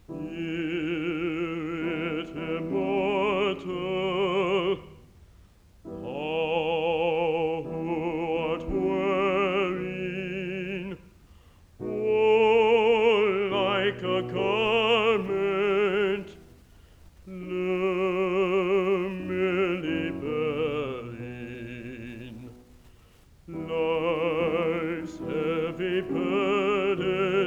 Hear it, immortal, thou who art wearing, like a garment, lumily bearing life's heavy burden.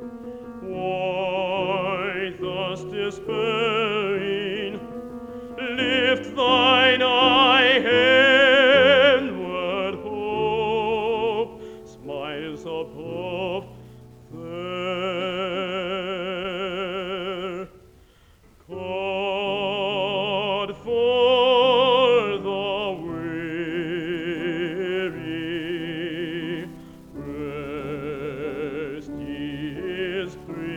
Why thus despairing? Lift thine eye heavenward, hope smiles above there. God for the weary rest He is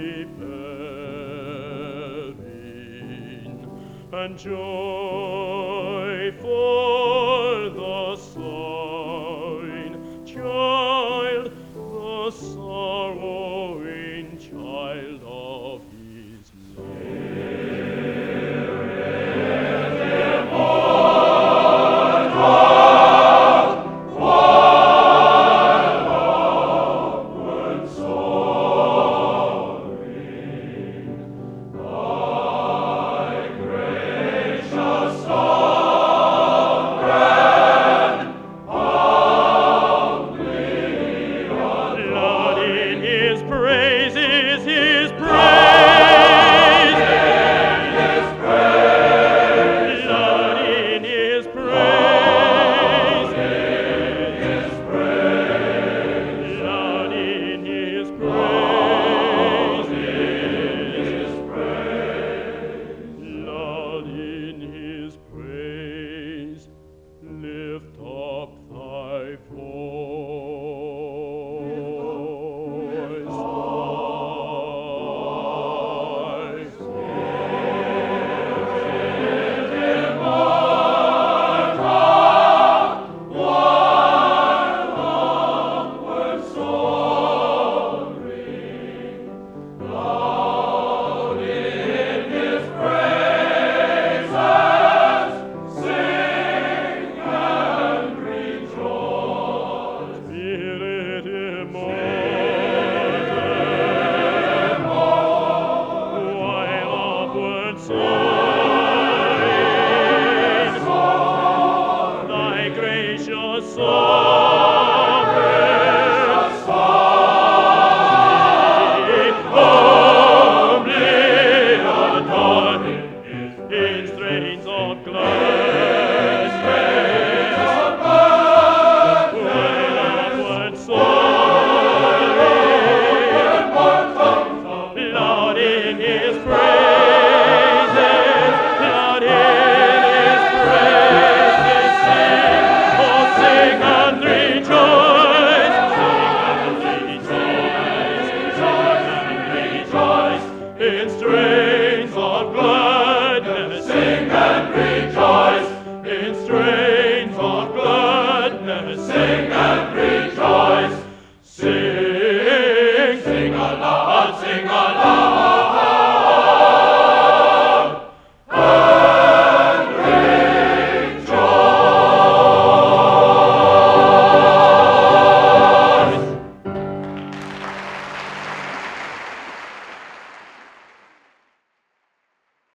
preparing, and joy for the sighing child, the sorrowing child of His love. Lord, in His praises, His praise. Lord, in His praise. Lord, in His praise. Lord, in His praise. Lift up thy voice. Spirit immortal, while upward soaring, thy gracious sovereignty humbly adorned in strains of gladness. While upward soaring, Lord, in His praises, Lord, in His praises, sing, oh, sing and rejoice, sing and rejoice, sing and rejoice, in strains of gladness.